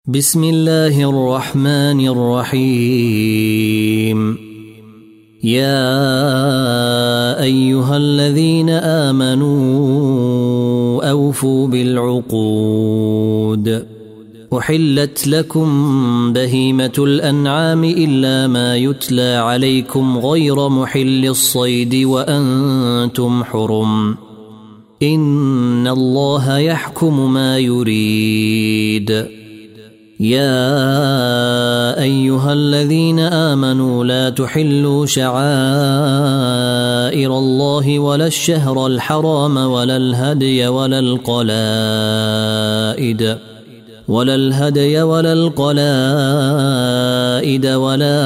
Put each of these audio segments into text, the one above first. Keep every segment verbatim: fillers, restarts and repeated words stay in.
بسم الله الرحمن الرحيم. يا أيها الذين آمنوا أوفوا بالعقود. أحلت لكم بهيمة الأنعام إلا ما يتلى عليكم غير محل الصيد وأنتم حرم. إن الله يحكم ما يريد. يا أيها الذين آمنوا لا تحلوا شعائر الله ولا الشهر الحرام ولا الهدي ولا القلائد ولا الهدي ولا القلائد ولا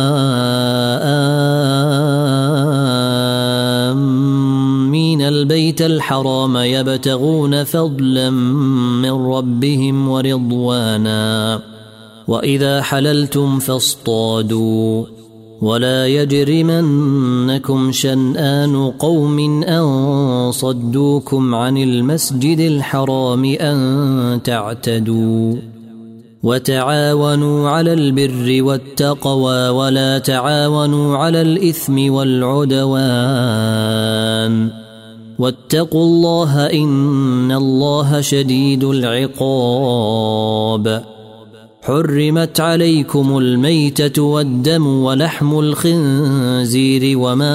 آمين البيت الحرام يبتغون فضلا من ربهم ورضوانا. وإذا حللتم فاصطادوا ولا يجرمنكم شنآن قوم أن صدوكم عن المسجد الحرام أن تعتدوا. وتعاونوا على البر والتقوى ولا تعاونوا على الإثم والعدوان. واتقوا الله إن الله شديد العقاب. حرمت عليكم الميتة والدم ولحم الخنزير وما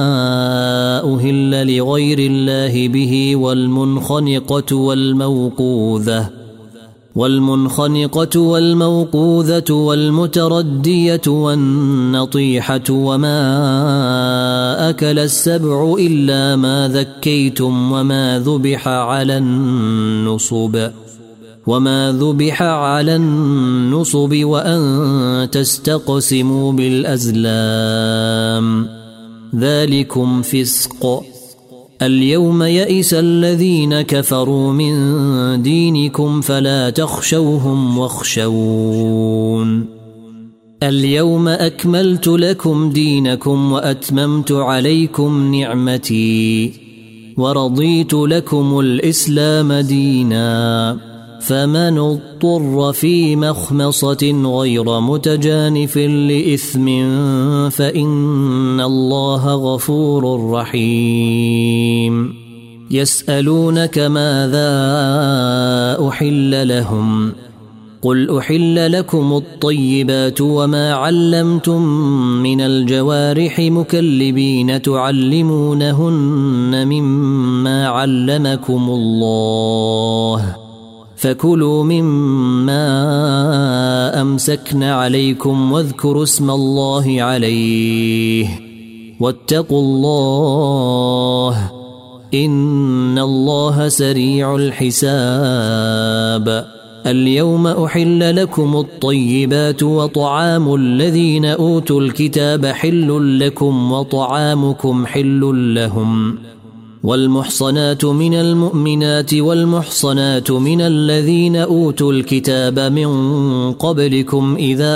أهل لغير الله به والمنخنقة والموقوذة والمنخنقة والموقوذة والمتردية والنطيحة وما أكل السبع إلا ما ذكيتم وما ذبح على النصب وما ذبح على النصب وأن تستقسموا بالأزلام ذلكم فسق. اليوم يئس الذين كفروا من دينكم فلا تخشوهم واخشون. اليوم أكملت لكم دينكم وأتممت عليكم نعمتي ورضيت لكم الإسلام دينا. فمن اضطر في مخمصة غير متجانف لإثم فإن الله غفور رحيم. يسألونك ماذا أحل لهم قل أحل لكم الطيبات وما علمتم من الجوارح مكلبين تعلمونهن مما علمكم الله فكلوا مما أمسكن عليكم واذكروا اسم الله عليه واتقوا الله إن الله سريع الحساب. اليوم أحل لكم الطيبات وطعام الذين أوتوا الكتاب حل لكم وطعامكم حل لهم. والمحصنات من المؤمنات والمحصنات من الذين أوتوا الكتاب من قبلكم إذا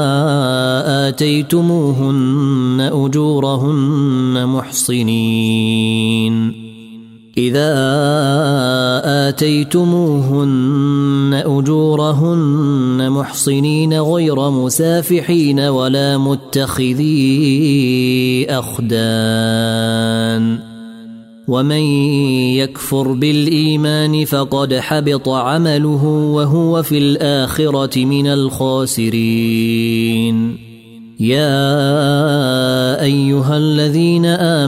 آتيتموهن أجورهن محصنين إذا آتيتموهن أجورهن محصنين غير مسافحين ولا متخذي أخدان. ومن يكفر بالإيمان فقد حبط عمله وهو في الآخرة من الخاسرين. يا أيها الذين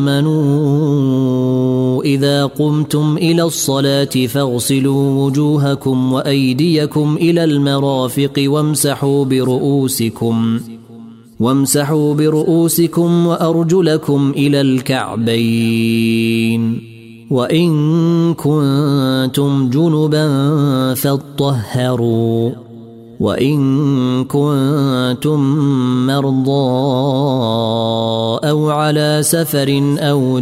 آمنوا إذا قمتم إلى الصلاة فاغسلوا وجوهكم وأيديكم إلى المرافق وامسحوا برؤوسكم وامسحوا برؤوسكم وأرجلكم إلى الكعبين. وإن كنتم جنبا فاطهروا وإن كنتم مرضى أو على سفر أو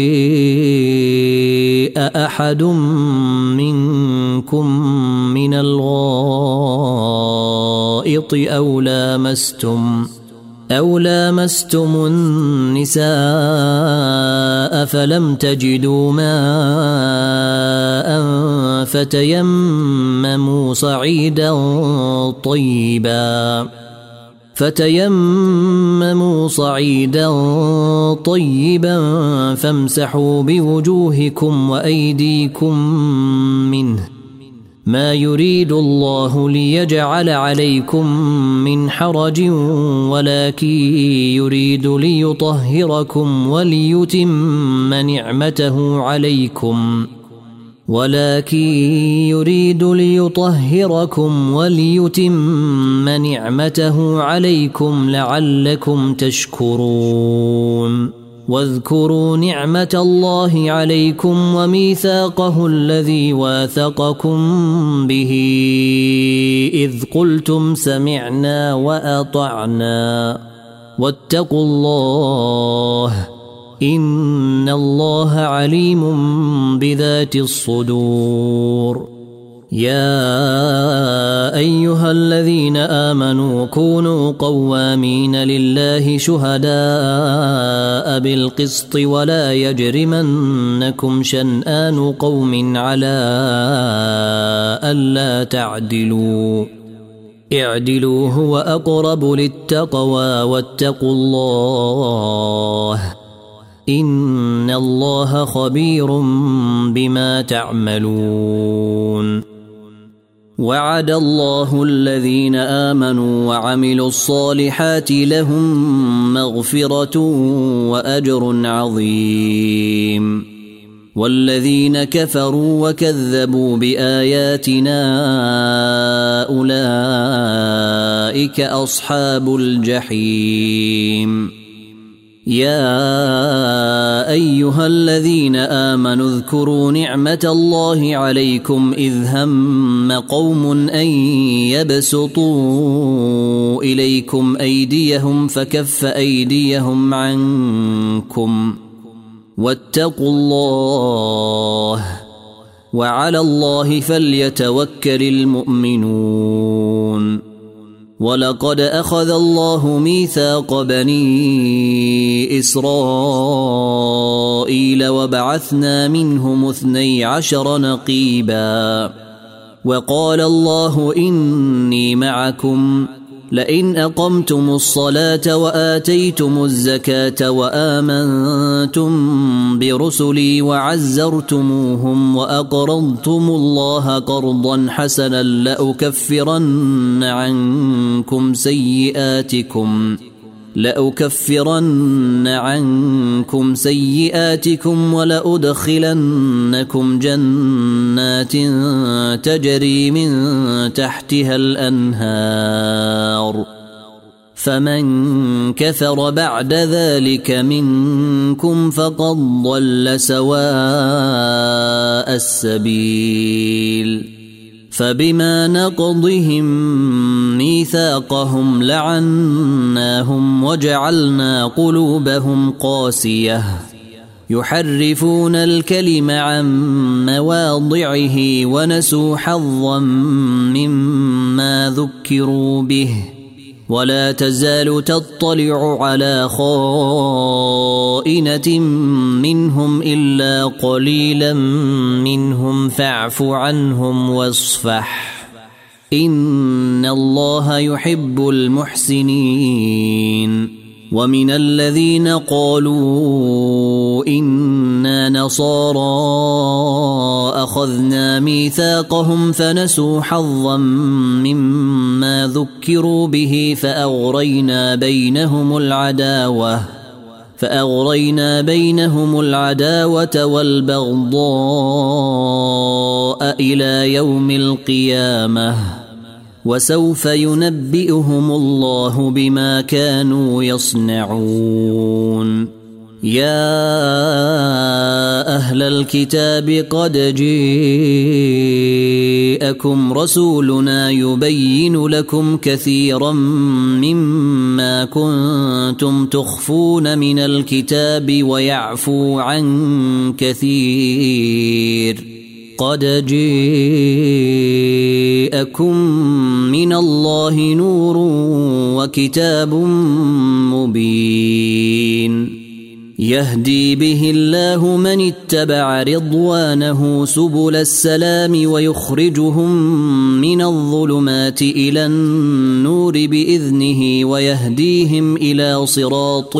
جاء أحد منكم من الغائط أو لامستم أو لامستم النساء فلم تجدوا ماء فتيمموا صعيدا طيبا فتيمموا صعيدا طيبا فامسحوا بوجوهكم وأيديكم منه ما يريد الله ليجعل عليكم من حرج ولكن يريد ليطهركم وليتم نعمته عليكم ولكن يريد ليطهركم وليتم نعمته عليكم لعلكم تشكرون واذكروا نعمة الله عليكم وميثاقه الذي واثقكم به إذ قلتم سمعنا وأطعنا واتقوا الله إن الله عليم بذات الصدور يا أيها الذين آمنوا كونوا قوامين لله شهداء بالقسط ولا يجرمنكم شنآن قوم على ألا تعدلوا اعدلوا هو أقرب للتقوى واتقوا الله إن الله خبير بما تعملون وعد الله الذين آمنوا وعملوا الصالحات لهم مغفرة وأجر عظيم والذين كفروا وكذبوا بآياتنا أولئك أصحاب الجحيم يا أيها الذين آمنوا اذكروا نعمة الله عليكم إذ هم قوم أن يبسطوا إليكم أيديهم فكف أيديهم عنكم واتقوا الله وعلى الله فليتوكل المؤمنون ولقد أخذ الله ميثاق بني إسرائيل وبعثنا منهم اثني عشر نقيبا وقال الله إني معكم لئن أقمتم الصلاة وآتيتم الزكاة وآمنتم برسلي وعزرتموهم وأقرضتم الله قرضا حسنا لأكفرن عنكم سيئاتكم لأكفرن عنكم سيئاتكم ولأدخلنكم جنات تجري من تحتها الأنهار فمن كفر بعد ذلك منكم فقد ضل سواء السبيل فبما نقضهم ميثاقهم لعناهم وجعلنا قلوبهم قاسية يحرفون الكلم عن مواضعه ونسوا حظا مما ذكروا به ولا تزال تطلع على خائنة منهم إلا قليلا منهم فاعف عنهم واصفح إن الله يحب المحسنين ومن الذين قالوا إنا نصارى أخذنا ميثاقهم فنسوا حظا مما ذكروا به فأغرينا بينهم العداوة فأغرينا بينهم العداوة والبغضاء إلى يوم القيامة وسوف ينبئهم الله بما كانوا يصنعون يا أهل الكتاب قد جاءكم رسولنا يبين لكم كثيرا مما كنتم تخفون من الكتاب ويعفو عن كثير قد جاءكم من الله نور وكتاب مبين يهدي به الله من اتبع رضوانه سبل السلام ويخرجهم من الظلمات إلى النور بإذنه ويهديهم إلى صراط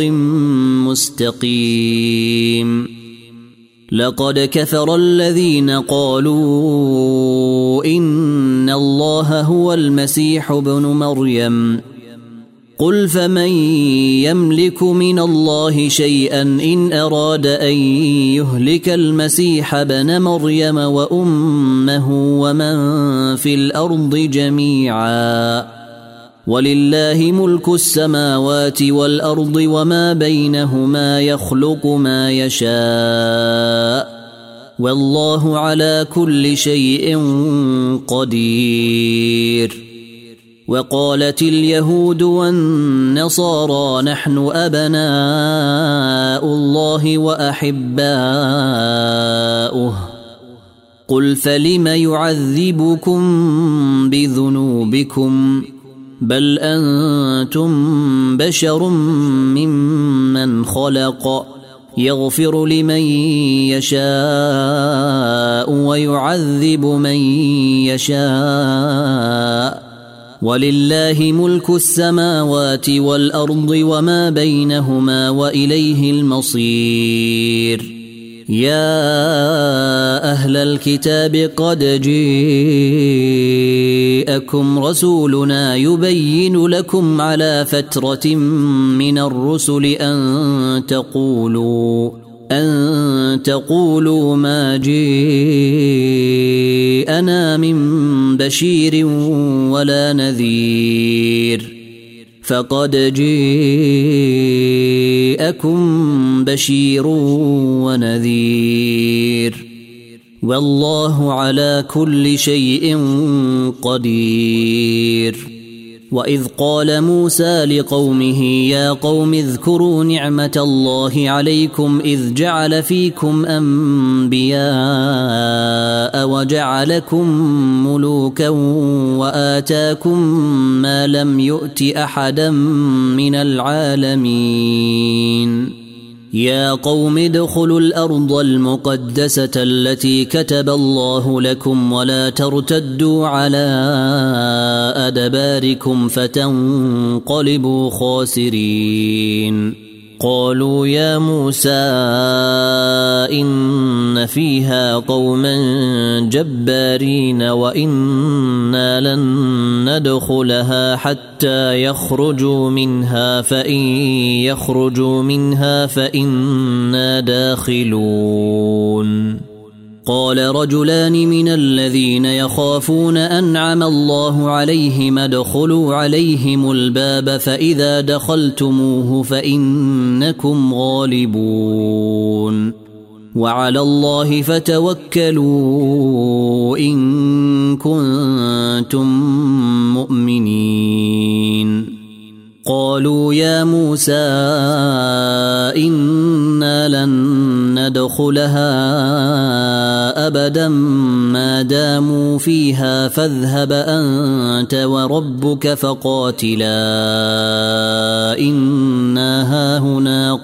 مستقيم لقد كفر الذين قالوا إن الله هو المسيح ابن مريم قل فمن يملك من الله شيئا إن أراد أن يهلك المسيح ابن مريم وأمه ومن في الأرض جميعا ولله ملك السماوات والأرض وما بينهما يخلق ما يشاء والله على كل شيء قدير وقالت اليهود والنصارى نحن أبناء الله وأحباؤه قل فلم يعذبكم بذنوبكم بل أنتم بشر ممن خلق يغفر لمن يشاء ويعذب من يشاء ولله ملك السماوات والأرض وما بينهما وإليه المصير يا أهل الكتاب قد جاءكم رسولنا يبين لكم على فترة من الرسل أن تقولوا أن تقولوا ما جاءنا من بشير ولا نذير فقد جاءكم بشير ونذير والله على كل شيء قدير وإذ قال موسى لقومه يا قوم اذكروا نعمة الله عليكم إذ جعل فيكم أنبياء وجعلكم ملوكا وآتاكم ما لم يؤت أحدا من العالمين يا قوم ادخلوا الأرض المقدسة التي كتب الله لكم ولا ترتدوا على أدباركم فتنقلبوا خاسرين قالوا يا موسى إن فيها قوما جبارين وإنا لن ندخلها حتى يخرجوا منها فإن يخرجوا منها فإنا داخلون قال رجلان من الذين يخافون أنعم الله عليهم ادخلوا عليهم الباب فإذا دخلتموه فإنكم غالبون وعلى الله فتوكلوا إن كنتم مؤمنين قالوا يا موسى إنا لن ندخلها أبدا ما داموا فيها فاذهب أنت وربك فقاتلا إنا هاهنا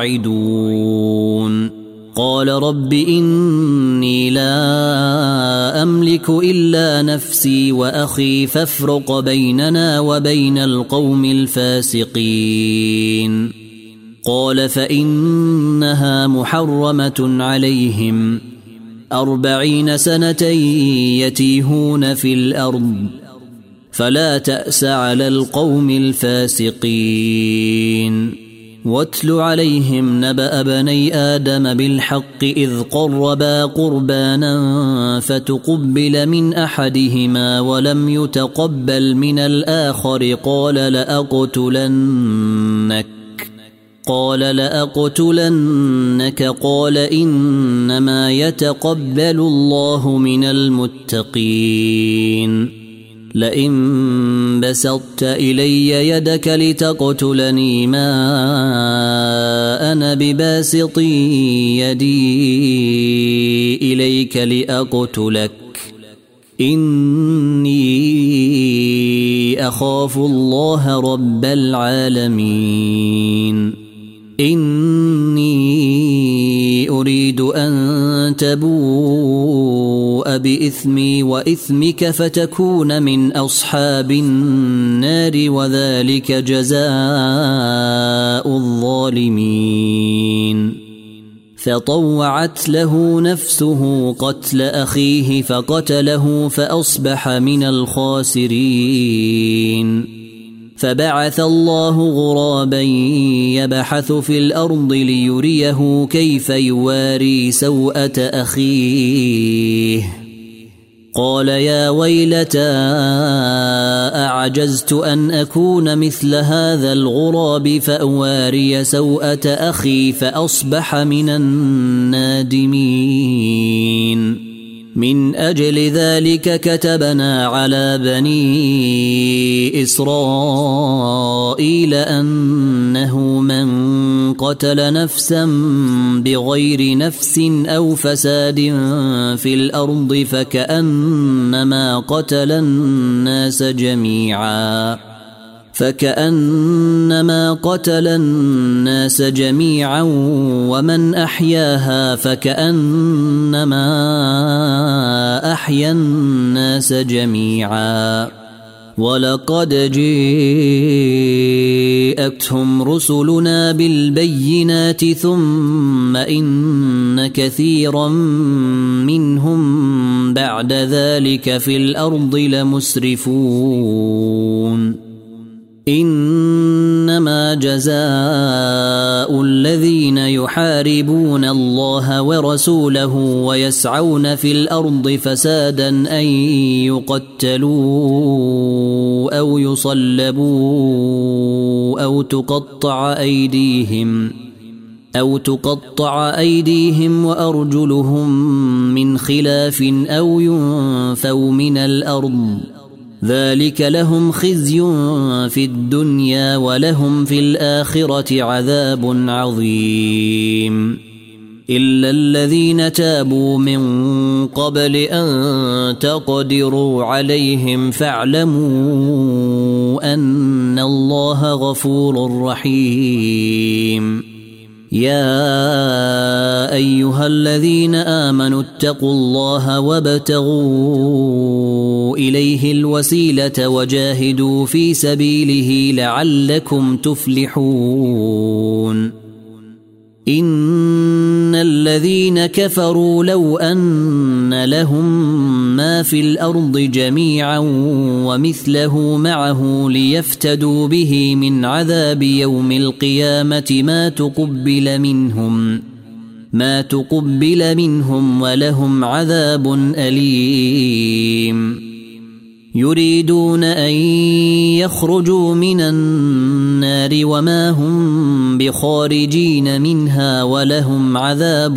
قاعدون قال رب إني لا أملك إلا نفسي وأخي فافرق بيننا وبين القوم الفاسقين قال فإنها محرمة عليهم أربعين سنة يتيهون في الأرض فلا تأس على القوم الفاسقين واتل عليهم نبأ بني آدم بالحق إذ قربا قربانا فتقبل من أحدهما ولم يتقبل من الآخر قال لأقتلنك قال لأقتلنك قال إنما يتقبل الله من المتقين لئن بسطت إلي يدك لتقتلني ما أنا بباسط يدي إليك لأقتلك إني أخاف الله رب العالمين إني أريد أن تبوء بإثمي وإثمك فتكون من أصحاب النار وذلك جزاء الظالمين فطوعت له نفسه قتل أخيه فقتله فأصبح من الخاسرين فبعث الله غرابا يبحث في الأرض ليريه كيف يواري سوءة أخيه قال يا ويلتى أعجزت أن أكون مثل هذا الغراب فأواري سوءة أخي فأصبح من النادمين من أجل ذلك كتبنا على بني إسرائيل أنه من قتل نفسا بغير نفس أو فساد في الأرض فكأنما قتل الناس جميعا فكأنما قتل الناس جميعا ومن أحياها فكأنما أحيا الناس جميعا ولقد جاءتهم رسلنا بالبينات ثم إن كثيرا منهم بعد ذلك في الأرض لمسرفون إنما جزاء الذين يحاربون الله ورسوله ويسعون في الأرض فسادا أن يقتلوا أو يصلبوا أو تقطع أيديهم أو تقطع أيديهم وأرجلهم من خلاف أو ينفوا من الأرض ذلك لهم خزي في الدنيا ولهم في الآخرة عذاب عظيم إلا الذين تابوا من قبل أن تقدروا عليهم فاعلموا أن الله غفور رحيم يا أيها الذين آمنوا اتقوا الله وابتغوا إليه الوسيلة وجاهدوا في سبيله لعلكم تفلحون إن الذين كفروا لو أن لهم ما في الأرض جميعا ومثله معه ليفتدوا به من عذاب يوم القيامة ما تقبل منهم ما تقبل منهم ولهم عذاب أليم يريدون أن يخرجوا من النار وما هم بخارجين منها ولهم عذاب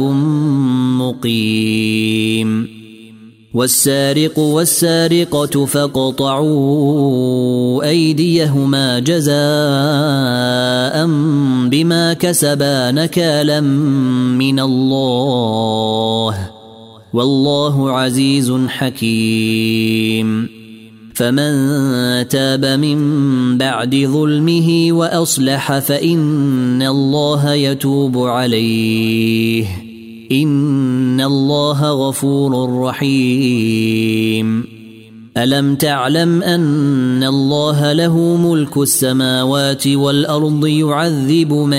مقيم والسارق والسارقة فاقطعوا أيديهما جزاء بما كسبا نكالا من الله والله عزيز حكيم فمن تاب من بعد ظلمه وأصلح فإن الله يتوب عليه إن الله غفور رحيم ألم تعلم أن الله له ملك السماوات والأرض يعذب من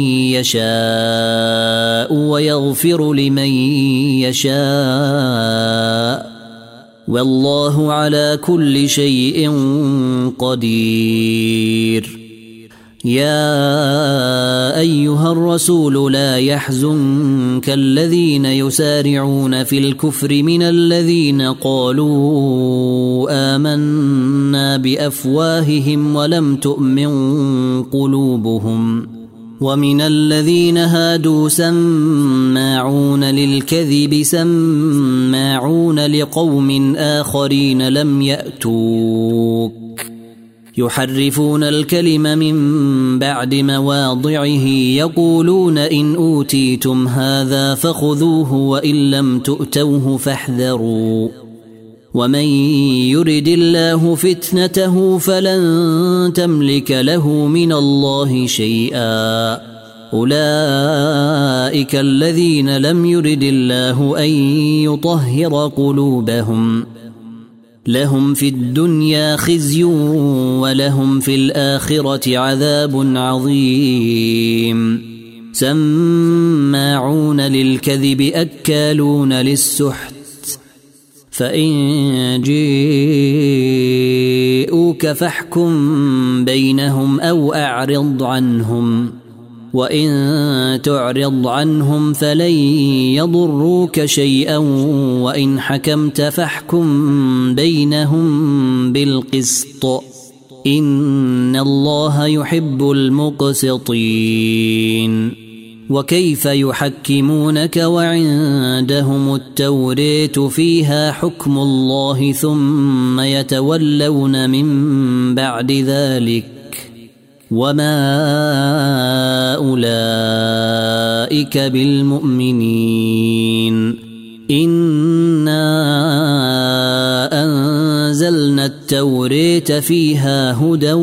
يشاء ويغفر لمن يشاء والله على كل شيء قدير يا أيها الرسول لا يحزنك الذين يسارعون في الكفر من الذين قالوا آمنا بأفواههم ولم تؤمن قلوبهم ومن الذين هادوا سماعون للكذب سماعون لقوم آخرين لم يأتوك يحرفون الكلم من بعد مواضعه يقولون إن أوتيتم هذا فخذوه وإن لم تؤتوه فاحذروا ومن يرد الله فتنته فلن تملك له من الله شيئا أولئك الذين لم يرد الله أن يطهر قلوبهم لهم في الدنيا خزي ولهم في الآخرة عذاب عظيم سماعون للكذب أكالون للسحت فإن جيءوك فاحكم بينهم أو أعرض عنهم وإن تعرض عنهم فلن يضروك شيئا وإن حكمت فاحكم بينهم بالقسط إن الله يحب المقسطين وكيف يحكمونك وعندهم التوريت فيها حكم الله ثم يتولون من بعد ذلك وما أولئك بالمؤمنين إنا أنزلنا التوريت فيها هدى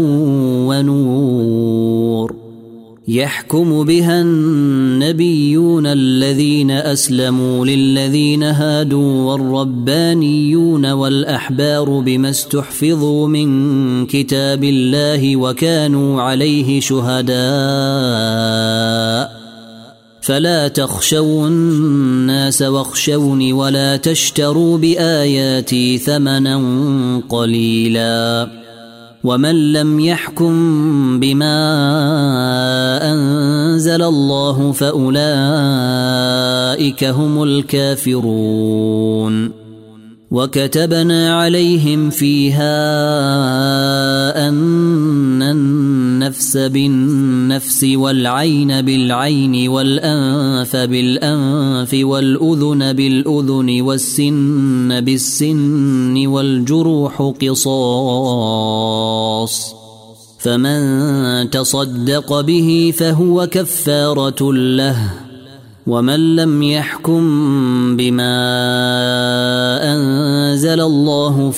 ونور يحكم بها النبيون الذين أسلموا للذين هادوا والربانيون والأحبار بما استحفظوا من كتاب الله وكانوا عليه شهداء فلا تخشوا الناس واخشوني ولا تشتروا بآياتي ثمنا قليلا ومن لم يحكم بما أنزل الله فأولئك هم الكافرون وكتبنا عليهم فيها أن النفس بالنفس والعين بالعين والأنف بالأنف والأذن بالأذن والسن بالسن والجروح قصاص فمن تصدق به فهو كفارة له ومن لم يحكم بما أنزل الله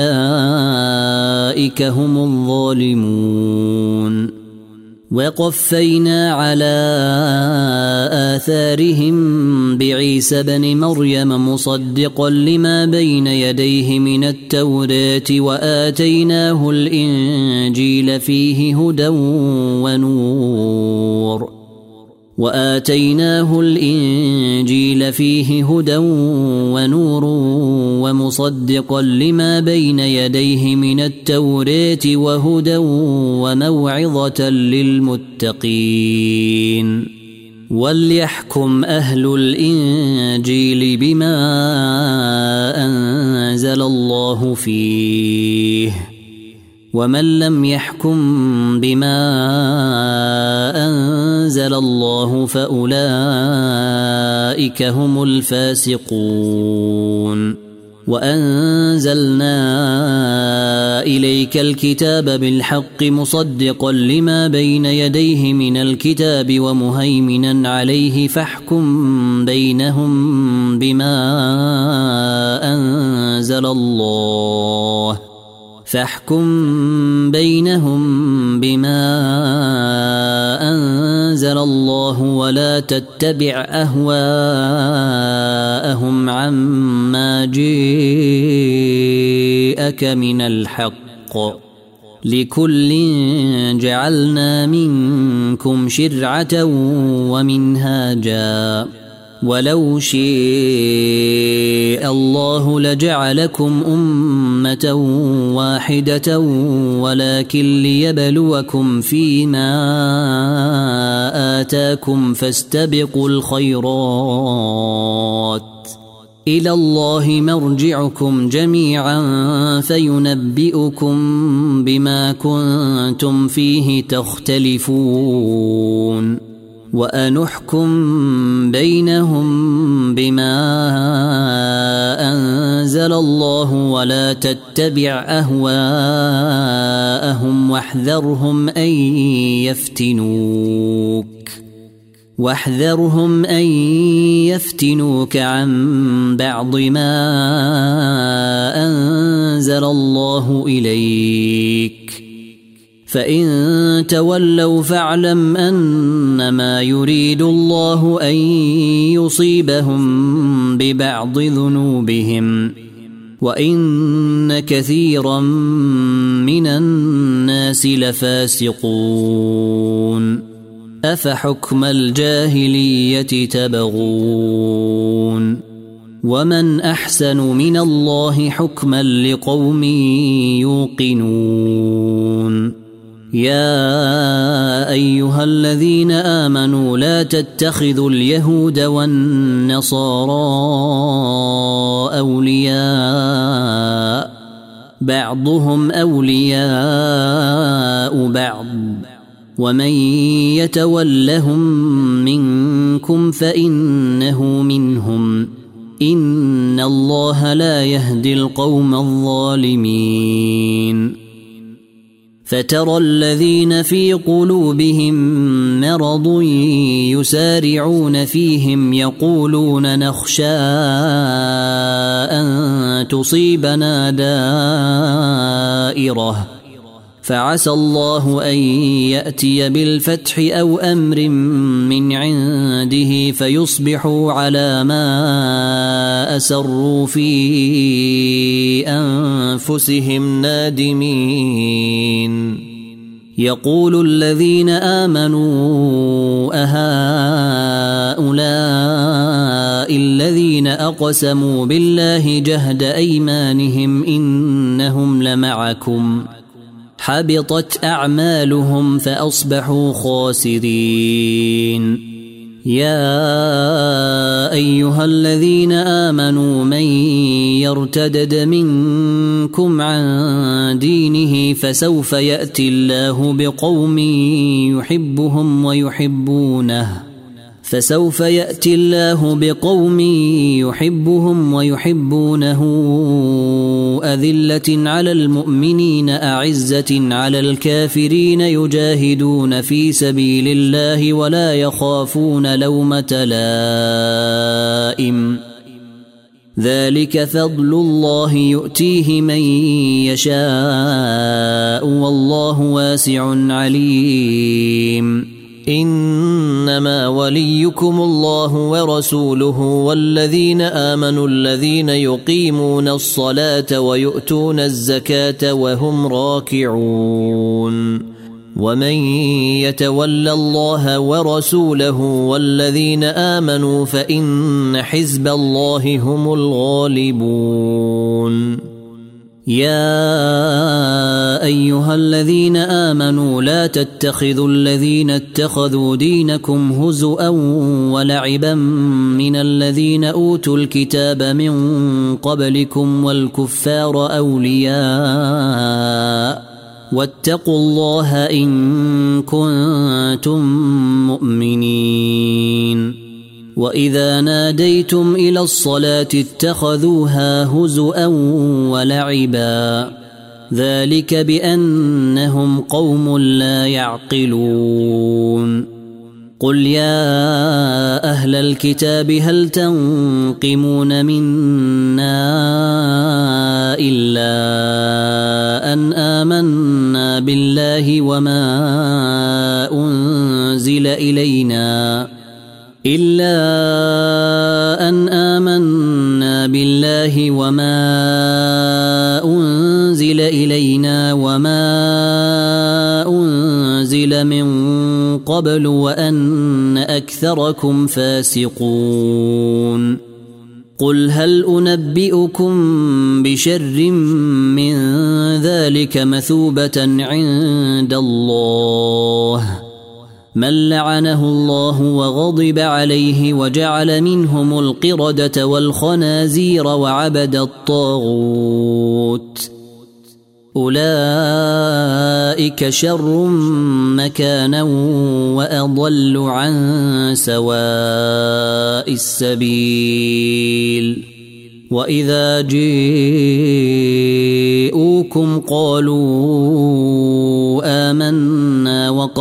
فأولئك هم الظالمون وقفينا على آثارهم بعيسى بن مريم مصدقا لما بين يديه من التوراة وآتيناه الإنجيل فيه هدى ونور وآتيناه الإنجيل فيه هدى ونور ومصدقا لما بين يديه من التوراة وهدى وموعظة للمتقين وليحكم أهل الإنجيل بما أنزل الله فيه ومن لم يحكم بما أنزل الله فأولئك هم الفاسقون وأنزلنا إليك الكتاب بالحق مصدقا لما بين يديه من الكتاب ومهيمنا عليه فاحكم بينهم بما أنزل الله فاحكم بينهم بما أنزل الله ولا تتبع أهواءهم عما جاءك من الحق لكل جعلنا منكم شرعة ومنهاجا ولو شاء الله لجعلكم أمة واحدة ولكن ليبلوكم فيما آتاكم فاستبقوا الخيرات إلى الله مرجعكم جميعا فينبئكم بما كنتم فيه تختلفون وأنحكم بينهم بما أنزل الله ولا تتبع أهواءهم واحذرهم أن يفتنوك واحذرهم أن يفتنوك عن بعض ما أنزل الله إليك فإن تولوا فاعلم أنما يريد الله أن يصيبهم ببعض ذنوبهم وإن كثيرا من الناس لفاسقون أفحكم الجاهلية تبغون ومن أحسن من الله حكما لقوم يوقنون يا أيها الذين آمنوا لا تتخذوا اليهود والنصارى أولياء بعضهم أولياء بعض ومن يتولهم منكم فإنه منهم إن الله لا يهدي القوم الظالمين فترى الذين في قلوبهم مرض يسارعون فيهم يقولون نخشى أن تصيبنا دائرة فعسى الله أن يأتي بالفتح أو أمر من عنده فيصبحوا على ما أسروا في أنفسهم نادمين يقول الذين آمنوا أهؤلاء الذين أقسموا بالله جهد أيمانهم إنهم لمعكم حبطت أعمالهم فأصبحوا خاسرين يا أيها الذين آمنوا من يرتدد منكم عن دينه فسوف يأتي الله بقوم يحبهم ويحبونه فسوف يأتي الله بقوم يحبهم ويحبونه أذلة على المؤمنين أعزة على الكافرين يجاهدون في سبيل الله ولا يخافون لومة لائم ذلك فضل الله يؤتيه من يشاء والله واسع عليم إنما وليكم الله ورسوله والذين آمنوا الذين يقيمون الصلاة ويؤتون الزكاة وهم راكعون ومن يتول الله ورسوله والذين آمنوا فإن حزب الله هم الغالبون يا أيها الذين آمنوا لا تتخذوا الذين اتخذوا دينكم هزؤا ولعبا من الذين أوتوا الكتاب من قبلكم والكفار أولياء واتقوا الله إن كنتم مؤمنين وإذا ناديتم إلى الصلاة اتخذوها هزؤا ولعبا ذلك بأنهم قوم لا يعقلون قل يا أهل الكتاب هل تنقمون منا إلا أن آمنا بالله وما أنزل إلينا إلا أن آمنا بالله وما أنزل إلينا وما أنزل من قبل وأن أكثركم فاسقون قل هل أنبئكم بشر من ذلك مثوبة عند الله من لعنه الله وغضب عليه وجعل منهم القردة والخنازير وعبد الطاغوت أولئك شر مكانا وأضل عن سواء السبيل وإذا جاءوكم قالوا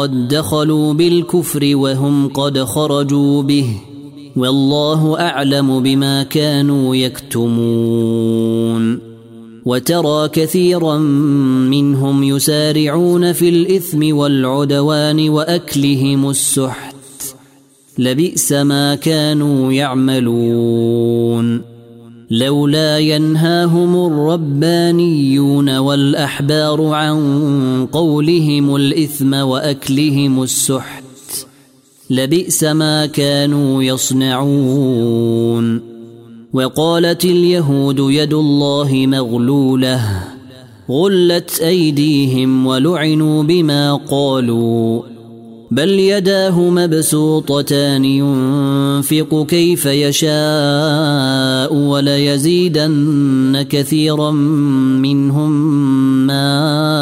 قد دخلوا بالكفر وهم قد خرجوا به والله أعلم بما كانوا يكتمون وترى كثيرا منهم يسارعون في الإثم والعدوان وأكلهم السحت لبئس ما كانوا يعملون لولا ينهاهم الربانيون والأحبار عن قولهم الإثم وأكلهم السحت لبئس ما كانوا يصنعون وقالت اليهود يد الله مغلولة غلت أيديهم ولعنوا بما قالوا بل يداه مبسوطتان ينفق كيف يشاء وليزيدن كثيرا منهم ما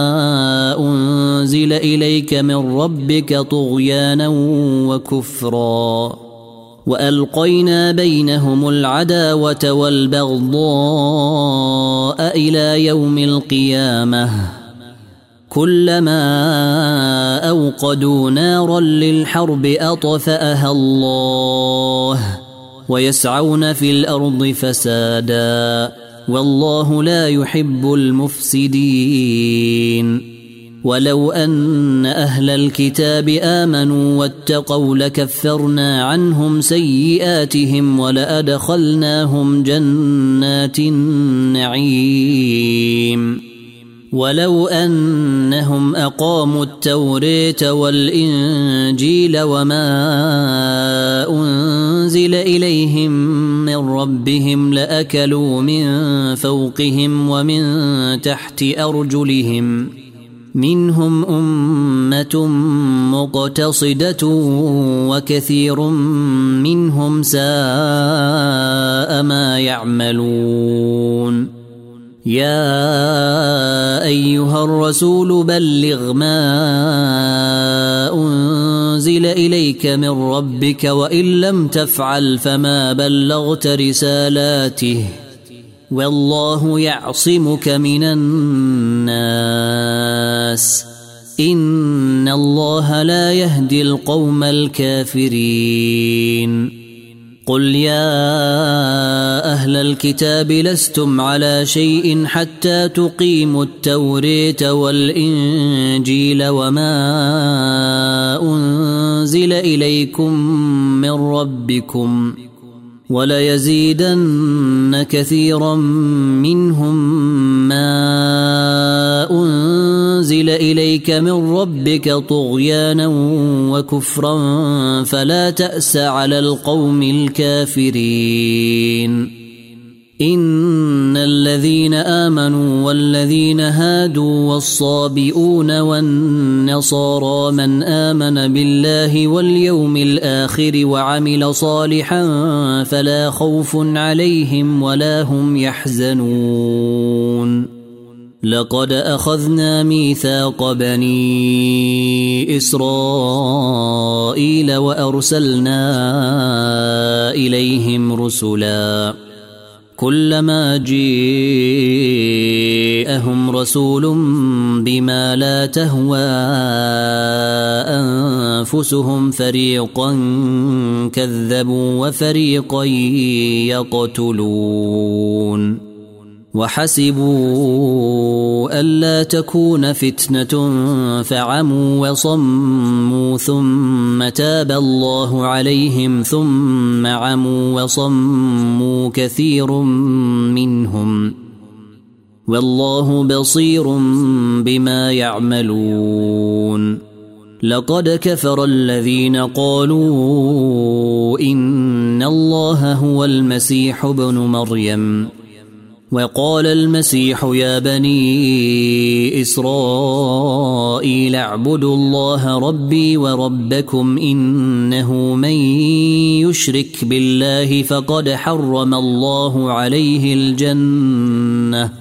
أنزل إليك من ربك طغيانا وكفرا وألقينا بينهم العداوة والبغضاء إلى يوم القيامة كلما أوقدوا نارا للحرب أطفأها الله ويسعون في الأرض فسادا والله لا يحب المفسدين ولو أن أهل الكتاب آمنوا واتقوا لكفرنا عنهم سيئاتهم ولأدخلناهم جنات النعيم ولو أنهم أقاموا التوراة والإنجيل وما أنزل إليهم من ربهم لأكلوا من فوقهم ومن تحت أرجلهم منهم أمة مقتصدة وكثير منهم ساء ما يعملون يا أيها الرسول بلغ ما أنزل إليك من ربك وإن لم تفعل فما بلغت رسالاته والله يعصمك من الناس إن الله لا يهدي القوم الكافرين قل يا أهل الكتاب لستم على شيء حتى تقيموا التوراة والإنجيل وما أنزل إليكم من ربكم وليزيدن كثيرا منهم ما أنزل إليك من ربك طغيانا وكفرا فلا تأس على القوم الكافرين إن الذين آمنوا والذين هادوا والصابئون والنصارى من آمن بالله واليوم الآخر وعمل صالحا فلا خوف عليهم ولا هم يحزنون لقد أخذنا ميثاق بني إسرائيل وأرسلنا إليهم رسلاً كلما جاءهم رسول بما لا تهوى أنفسهم فريقا كذبوا وفريقا يقتلون وحسبوا ألا تكون فتنة فعموا وصموا ثم تاب الله عليهم ثم عموا وصموا كثير منهم والله بصير بما يعملون لقد كفر الذين قالوا إن الله هو المسيح ابن مريم وقال المسيح يا بني إسرائيل اعبدوا الله ربي وربكم إنه من يشرك بالله فقد حرم الله عليه الجنة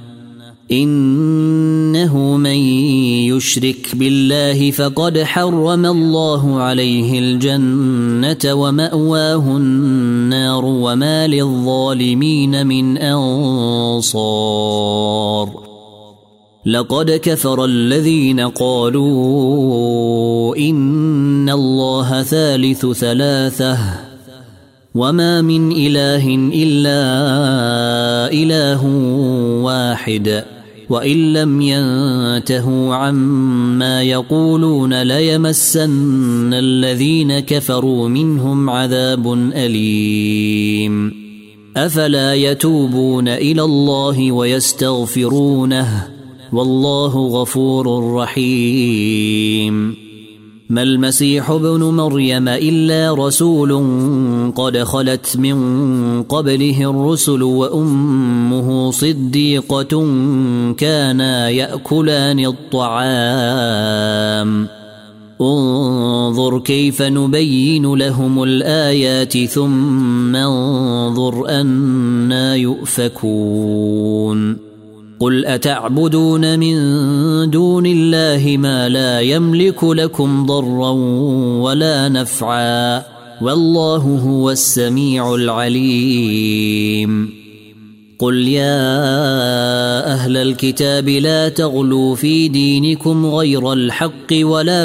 إنه من يشرك بالله فقد حرم الله عليه الجنة ومأواه النار وما للظالمين من أنصار لقد كفر الذين قالوا إن الله ثالث ثلاثة وما من إله إلا إله واحد وإن لم ينتهوا عما يقولون ليمسن الذين كفروا منهم عذاب أليم أفلا يتوبون إلى الله ويستغفرونه والله غفور رحيم ما المسيح ابن مريم إلا رسول قد خلت من قبله الرسل وأمه صديقة كانا يأكلان الطعام انظر كيف نبين لهم الآيات ثم انظر أنا يؤفكون قل أتعبدون من دون الله ما لا يملك لكم ضرا ولا نفعا والله هو السميع العليم قل يا أهل الكتاب لا تغلوا في دينكم غير الحق ولا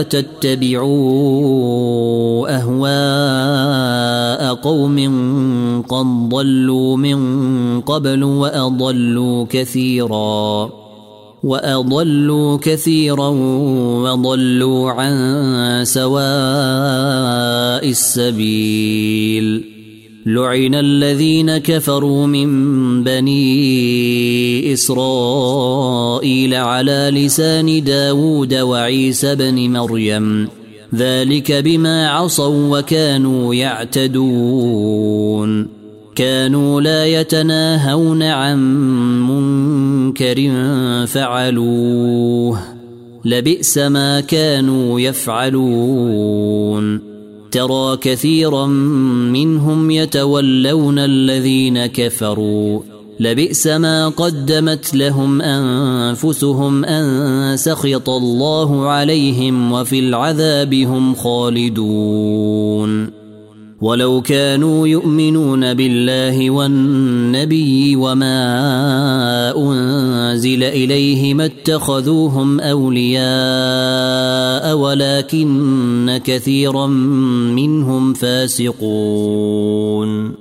تتبعوا أهواء قوم قد ضلوا من قبل وأضلوا كثيرا وأضلوا كثيرا وضلوا عن سواء السبيل لعن الذين كفروا من بني إسرائيل على لسان داود وعيسى بن مريم ذلك بما عصوا وكانوا يعتدون كانوا لا يتناهون عن منكر فعلوه لبئس ما كانوا يفعلون ترى كثيرا منهم يتولون الذين كفروا لبئس ما قدمت لهم أنفسهم أن سخط الله عليهم وفي العذاب هم خالدون ولو كانوا يؤمنون بالله والنبي وما أنزل إليه ما اتخذوهم أولياء ولكن كثيرا منهم فاسقون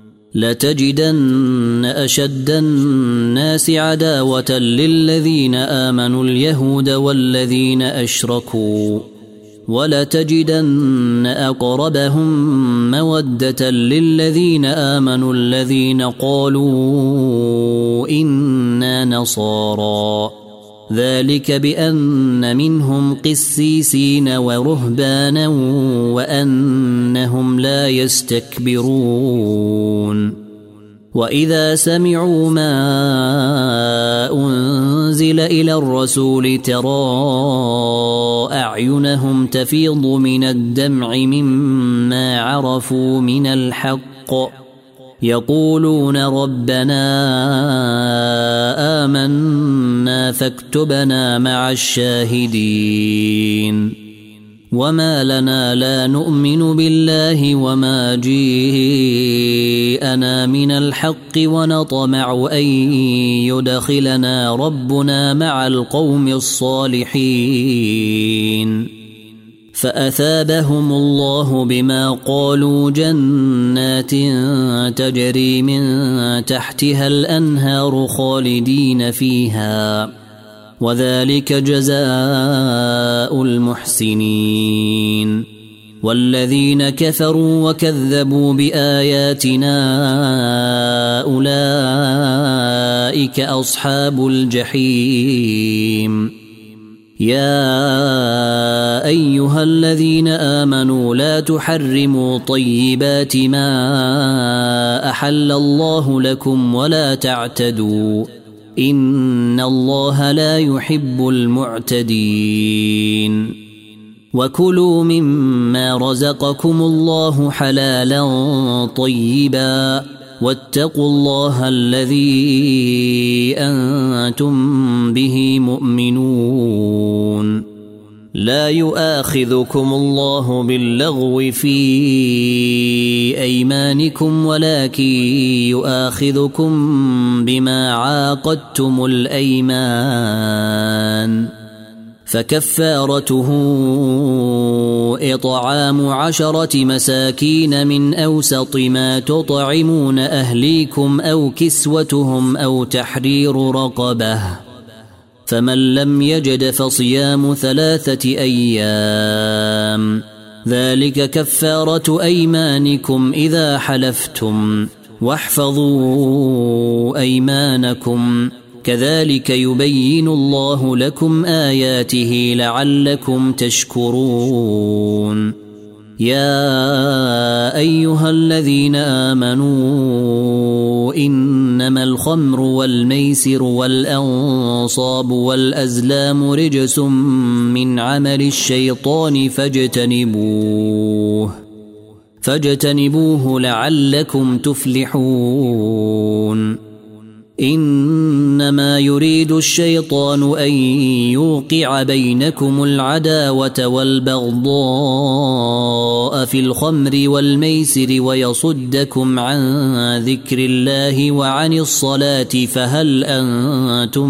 لتجدن أشد الناس عداوة للذين آمنوا اليهود والذين أشركوا ولتجدن أقربهم مودة للذين آمنوا الذين قالوا إنا نصارى ذلك بأن منهم قسيسين ورهبانا وأنهم لا يستكبرون وإذا سمعوا ما أنزل إلى الرسول ترى أعينهم تفيض من الدمع مما عرفوا من الحق يقولون ربنا آمنا فاكتبنا مع الشاهدين وما لنا لا نؤمن بالله وما جاءنا من الحق ونطمع أن يدخلنا ربنا مع القوم الصالحين فأثابهم الله بما قالوا جنات تجري من تحتها الأنهار خالدين فيها وذلك جزاء المحسنين والذين كفروا وكذبوا بآياتنا أولئك أصحاب الجحيم يا أيها الذين آمنوا لا تحرموا طيبات ما أحل الله لكم ولا تعتدوا إن الله لا يحب المعتدين وكلوا مما رزقكم الله حلالا طيبا واتقوا الله الذي أنتم به مؤمنون لا يؤاخذكم الله باللغو في أيمانكم ولكن يؤاخذكم بما عاقدتم الأيمان فكفارته إطعام عشرة مساكين من أوسط ما تطعمون أهليكم أو كسوتهم أو تحرير رقبة فمن لم يجد فصيام ثلاثة أيام ذلك كفارة أيمانكم إذا حلفتم واحفظوا أيمانكم كذلك يبين الله لكم آياته لعلكم تشكرون يا أيها الذين آمنوا إنما الخمر والميسر والأنصاب والأزلام رجس من عمل الشيطان فاجتنبوه فاجتنبوه لعلكم تفلحون إنما يريد الشيطان أن يوقع بينكم العداوة والبغضاء في الخمر والميسر ويصدكم عن ذكر الله وعن الصلاة فهل أنتم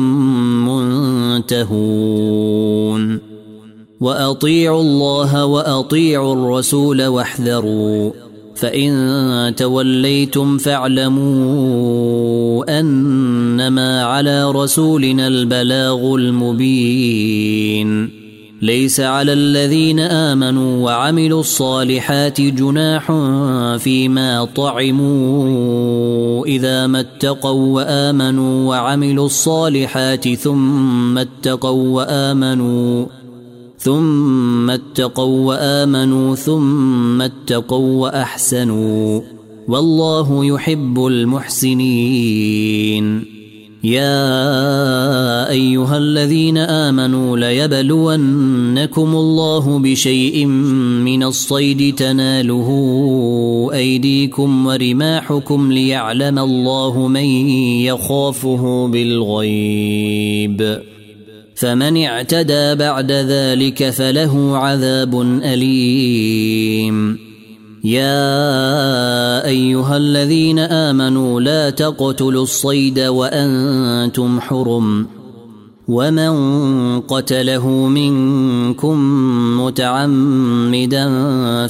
منتهون وأطيعوا الله وأطيعوا الرسول واحذروا فإن توليتم فاعلموا أنما على رسولنا البلاغ المبين ليس على الذين آمنوا وعملوا الصالحات جناح فيما طعموا إذا ما اتقوا وآمنوا وعملوا الصالحات ثم اتقوا وآمنوا ثم اتقوا وآمنوا ثم اتقوا وأحسنوا والله يحب المحسنين يا أيها الذين آمنوا ليبلونكم الله بشيء من الصيد تناله أيديكم ورماحكم ليعلم الله من يخافه بالغيب فمن اعتدى بعد ذلك فله عذاب أليم يا أيها الذين آمنوا لا تقتلوا الصيد وأنتم حرم ومن قتله منكم متعمدا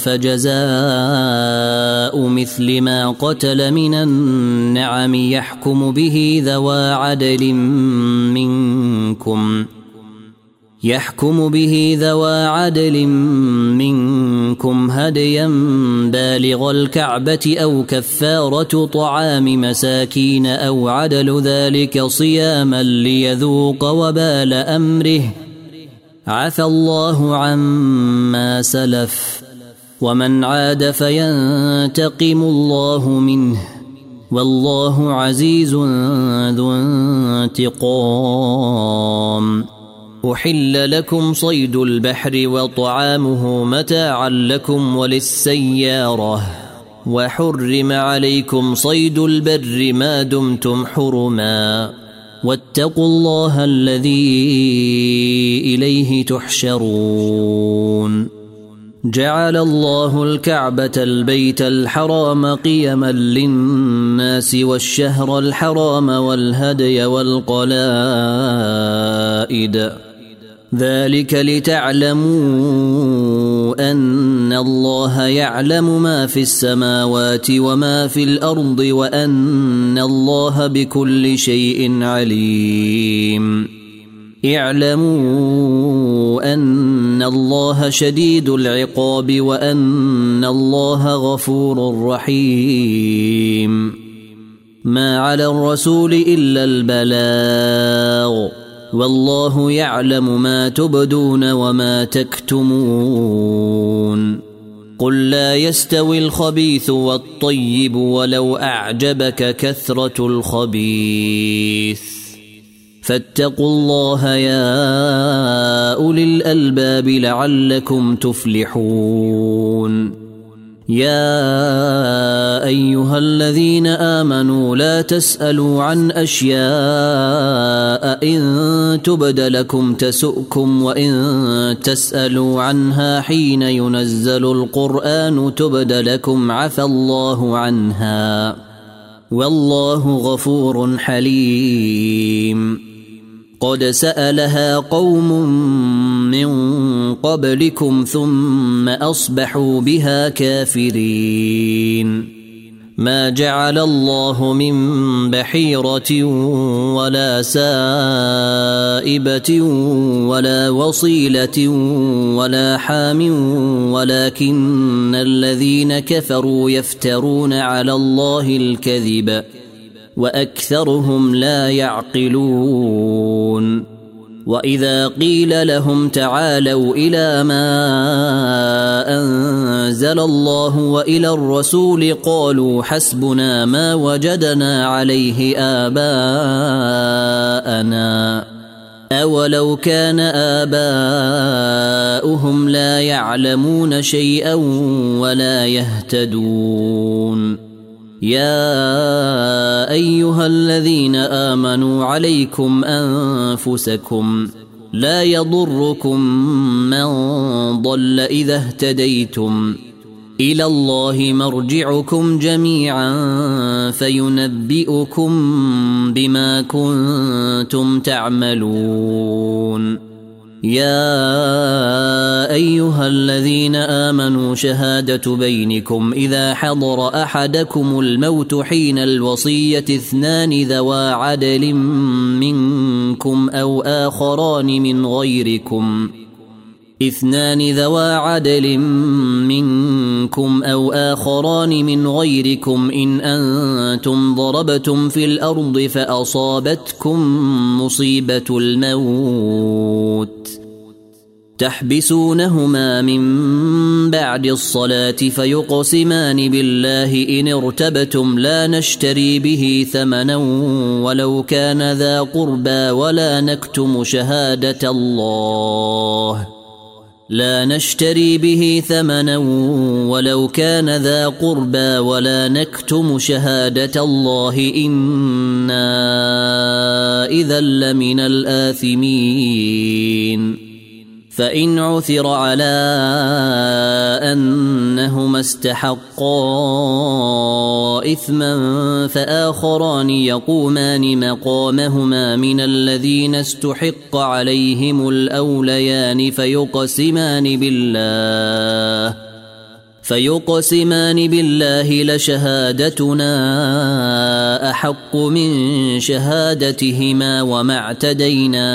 فجزاء مثل ما قتل من النعم يحكم به ذوى عدل منكم يحكم به ذوى عدل منكم هديا بالغ الكعبة أو كفارة طعام مساكين أو عدل ذلك صياما ليذوق وبال أمره عفى الله عما سلف ومن عاد فينتقم الله منه والله عزيز ذو انتقام أحل لكم صيد البحر وطعامه متاعا لكم وللسيارة وحرم عليكم صيد البر ما دمتم حرما واتقوا الله الذي إليه تحشرون جعل الله الكعبة البيت الحرام قيما للناس والشهر الحرام والهدي والقلائد ذلك لتعلموا أن الله يعلم ما في السماوات وما في الأرض وأن الله بكل شيء عليم اعلموا أن الله شديد العقاب وأن الله غفور رحيم ما على الرسول إلا البلاغ والله يعلم ما تبدون وما تكتمون قل لا يستوي الخبيث والطيب ولو أعجبك كثرة الخبيث فاتقوا الله يا أولي الألباب لعلكم تفلحون يا أيها الذين آمنوا لا تسألوا عن أشياء إن تبد لكم تسؤكم وإن تسألوا عنها حين ينزل القرآن تبد لكم عفى الله عنها والله غفور حليم. قد سألها قوم من قبلكم ثم أصبحوا بها كافرين. ما جعل الله من بحيرة ولا سائبة ولا وصيلة ولا حام ولكن الذين كفروا يفترون على الله الكذب وأكثرهم لا يعقلون. وإذا قيل لهم تعالوا إلى ما أنزل الله وإلى الرسول قالوا حسبنا ما وجدنا عليه آباءنا أولو كان آباؤهم لا يعلمون شيئا ولا يهتدون. يا أيها الذين آمنوا عليكم أنفسكم لا يضركم من ضل إذا اهتديتم إلى الله مرجعكم جميعا فينبئكم بما كنتم تعملون. يا أيها الذين آمنوا شهادة بينكم إذا حضر أحدكم الموت حين الوصية اثنان ذوا عدل منكم أو آخران من غيركم اثنان ذوا عدل منكم أو آخران من غيركم إن أنتم ضربتم في الأرض فأصابتكم مصيبة الموت تحبسونهما من بعد الصلاة فيقسمان بالله إن ارتبتم لا نشتري به ثمنا ولو كان ذا قربى ولا نكتم شهادة الله لا نشتري به ثمنا ولو كان ذا قربى ولا نكتم شهادة الله إنا إذا لمن الآثمين. فإن عثر على أنهما استحقا إثما فآخران يقومان مقامهما من الذين استحق عليهم الأوليان فيقسمان بالله فيقسمان بالله لشهادتنا أحق من شهادتهما وما اعتدينا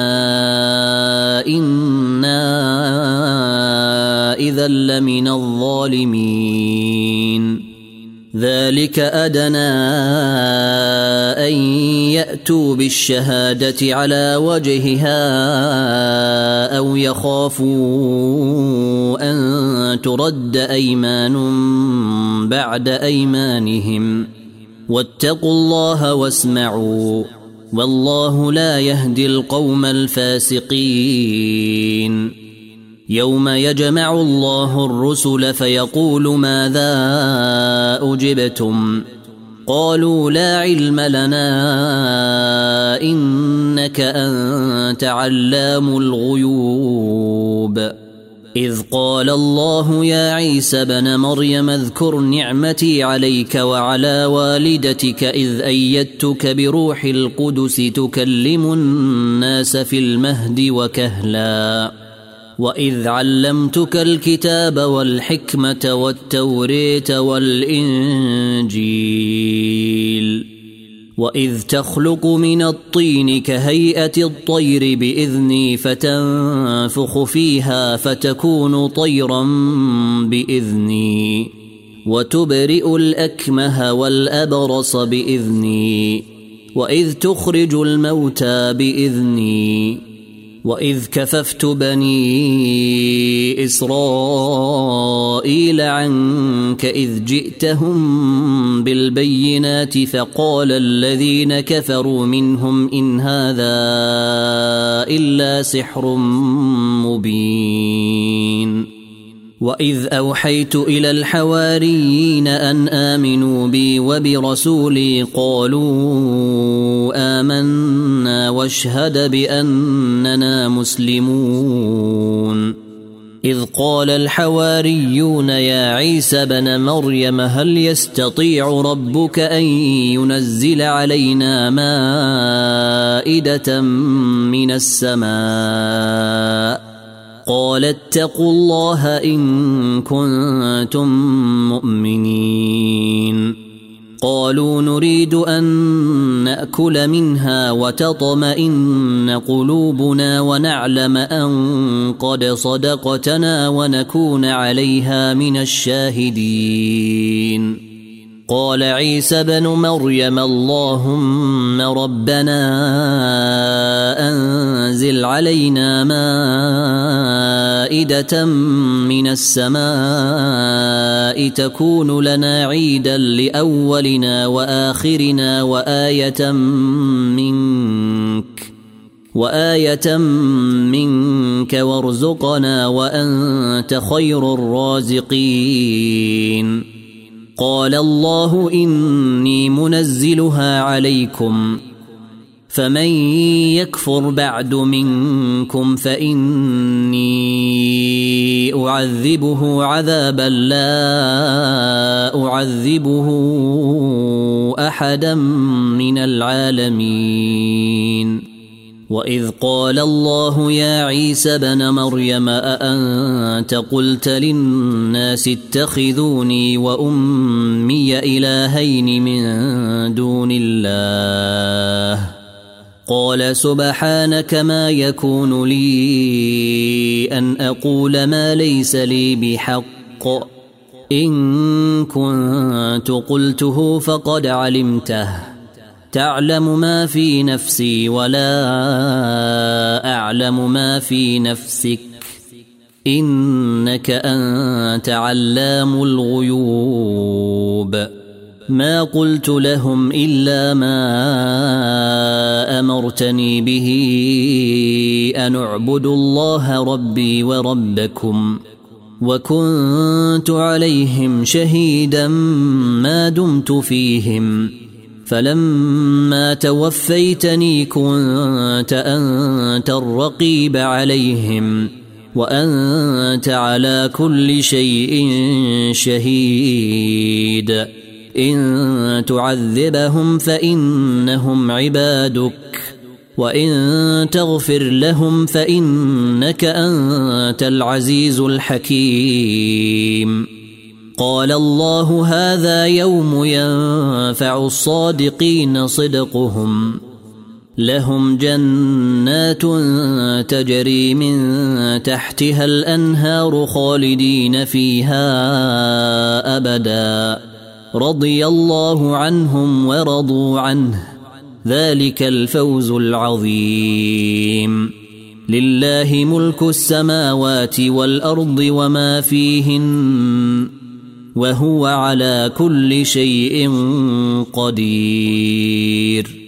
إنا إذا لمن الظالمين. ذلك أدنى أن يأتوا بالشهادة على وجهها أو يخافوا أن ترد أيمان بعد أيمانهم واتقوا الله واسمعوا والله لا يهدي القوم الفاسقين. يوم يجمع الله الرسل فيقول ماذا أجبتم قالوا لا علم لنا إنك أنت علام الغيوب. إذ قال الله يا عيسى بن مريم اذكر نعمتي عليك وعلى والدتك إذ أيدتك بروح القدس تكلم الناس في المهد وكهلا وإذ علمتك الكتاب والحكمة والتوريت والإنجيل وإذ تخلق من الطين كهيئة الطير بإذني فتنفخ فيها فتكون طيرا بإذني وتبرئ الأكمه والأبرص بإذني وإذ تخرج الموتى بإذني وإذ كففت بني إسرائيل عنك إذ جئتهم بالبينات فقال الذين كفروا منهم إن هذا إلا سحر مبين. وإذ أوحيت إلى الحواريين أن آمنوا بي وبرسولي قالوا آمنا واشهد بأننا مسلمون إذ قال الحواريون يا عيسى بن مريم هل يستطيع ربك أن ينزل علينا مائدة من السماء قال اتقوا الله إن كنتم مؤمنين قالوا نريد أن نأكل منها وتطمئن قلوبنا ونعلم أن قد صدقتنا ونكون عليها من الشاهدين قال عيسى بن مريم اللهم ربنا أنزل علينا مائدة من السماء تكون لنا عيدا لأولنا وآخرنا وآية منك وآية منك وارزقنا وأنت خير الرازقين قال الله إني منزلها عليكم فمن يكفر بعد منكم فإني أعذبه عذابا لا أعذبه أحدا من العالمين وإذ قال الله يا عيسى بن مريم أأنت قلت للناس اتخذوني وأمي إلهين من دون الله قال سبحانك ما يكون لي أن أقول ما ليس لي بحق إن كنت قلته فقد علمته تعلم ما في نفسي ولا أعلم ما في نفسك إنك أنت علام الغيوب ما قلت لهم إلا ما أمرتني به أن اعبدوا الله ربي وربكم وكنت عليهم شهيدا ما دمت فيهم فلما توفيتني كنت أنت الرقيب عليهم وأنت على كل شيء شهيد إن تعذبهم فإنهم عبادك وإن تغفر لهم فإنك أنت العزيز الحكيم قال الله هذا يوم ينفع الصادقين صدقهم لهم جنات تجري من تحتها الأنهار خالدين فيها أبدا رضي الله عنهم ورضوا عنه ذلك الفوز العظيم لله ملك السماوات والأرض وما فيهن وهو على كل شيء قدير